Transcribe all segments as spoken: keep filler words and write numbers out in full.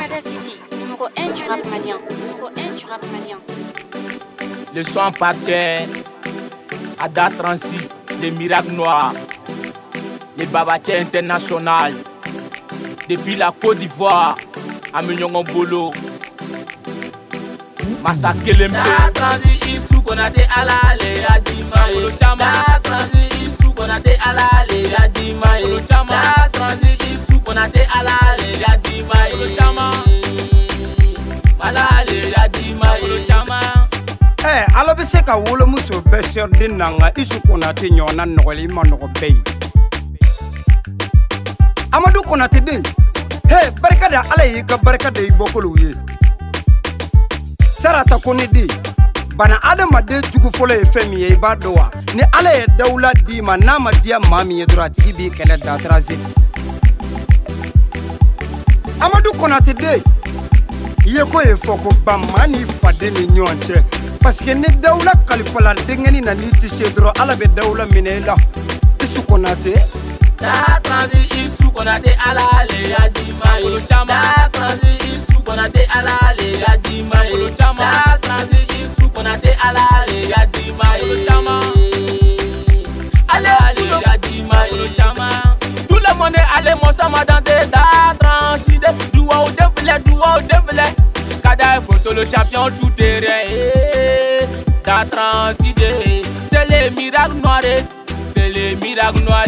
Kada City, numéro un du rap malien. Numéro un du rap malien. Le son appartient à Da Transit, les miracles noirs, les Babatiers international. Depuis la Côte d'Ivoire, à Mignongon Bolo. Massacre les mbé. Da Transit, Issou, Konate, Alale, Adjimae. Da Transit, Issou, Konate, Alale, Adjimae. Da Transit, Issou, Konate, Alale, Adjimae. Alale, Adjimae. Eh, ala be se ka wolo muso be ser din nanga Issou Konate nyona nogoli ma nogo bey. Amadou Konate de. Hey, barka da ala yi ka barka da ibokolo ye. Sarata koni de. Bana adama de jugu folo e femi ye ba dowa. Ni ala ye dawla di ma na ma dia mami ye dura ti bi kele Da Transit. Amadou Konate de. Ye ko e foko bamani fade ni nyonche. Parce que ni dawla khalifa la dengeni na ni tise dro ala be dawla minela Issou Konate. Da Transit, Issou Konate, Alale, Adjimae. Da Transit, Issou Konate, Alale, Adjimae. Da Transit, Issou Konate, Alale, Adjimae. Alale, Adjimae. Tout le monde est allé mon sama danser. Da Transit, doua ou défilé, doua ou défilé. Kada photo le champion tout terrain. Da Transit, c'est les miracles noirs, c'est les miracles noirs.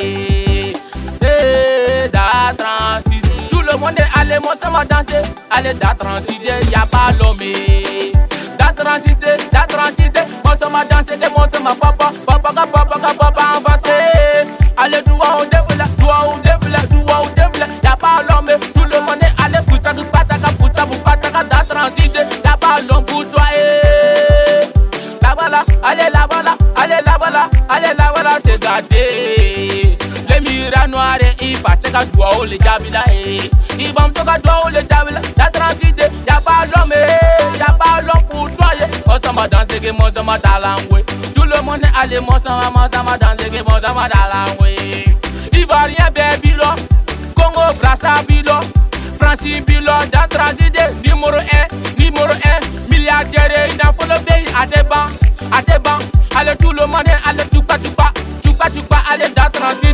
Da Transit, tout le monde est allé, moi ça m'a dansé. Allez, Da Transit, y'a pas l'homme. Da Transit, Da Transit, moi ça m'a dansé, moi ça m'a papa, papa, papa, papa, papa, avancé. Allez, doua au développé, doua au développé, doua au développé, y'a pas l'homme. Tout le monde est allé, poussa, pataka, poussa, pataka, Da Transit, y'a pas l'homme pour toi. La voilà, allez, la voilà, allez, la voilà, allez, la voilà, c'est gâté. Les miracles noirs, il va checker doigt ou les jabila. Il va me toquer doigt ou les jabila. Da Transit, y'a pas l'homme, y'a pas l'homme pour toi. Moi ça m'a dansé, que moi ça m'a talangé. Tout le monde est allé, moi ça m'a dansé, que moi ça m'a talangé. Ivoirien, baby, lo. Congo, Brazzaville, Francis Bilo. Da Transit, numéro un, numéro un. Milliardaire, il a fait le pays à tes bancs, à tes bancs. Allez, tout le monde est allé, tu pas, tu pas. Tu pas aller Da Transit.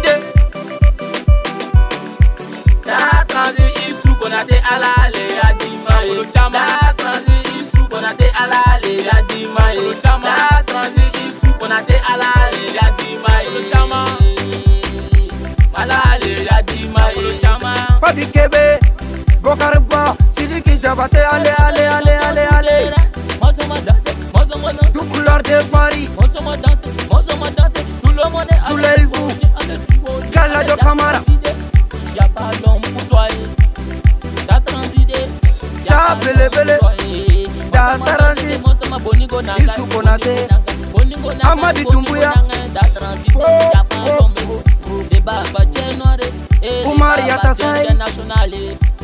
Da Transit, Issou Konate, Alale, Adjimae. Da Transit, Issou Konate, Alale, Adjimae. Da Transit, Issou Konate, Alale, Adjimae. Alale, Adjimae. Papi Kebe, Bokarba, Sidiki Jabate, allez, allez, allez, allez, allez. Moi ça m'a dansé, moi ça m'a dansé. Tout couleur de Paris. Moi ça m'a dansé, moi ça m'a dansé. Soulez-vous, Galadio Camara. Y'a pas l'homme pour toi. Da Transit, ça bele bele. Da Transit, Issou Konate, Amadi Doumbouya, Da Transit, y'a pas l'homme. Les Babatiers noirs, Oumar Yatassaye. international.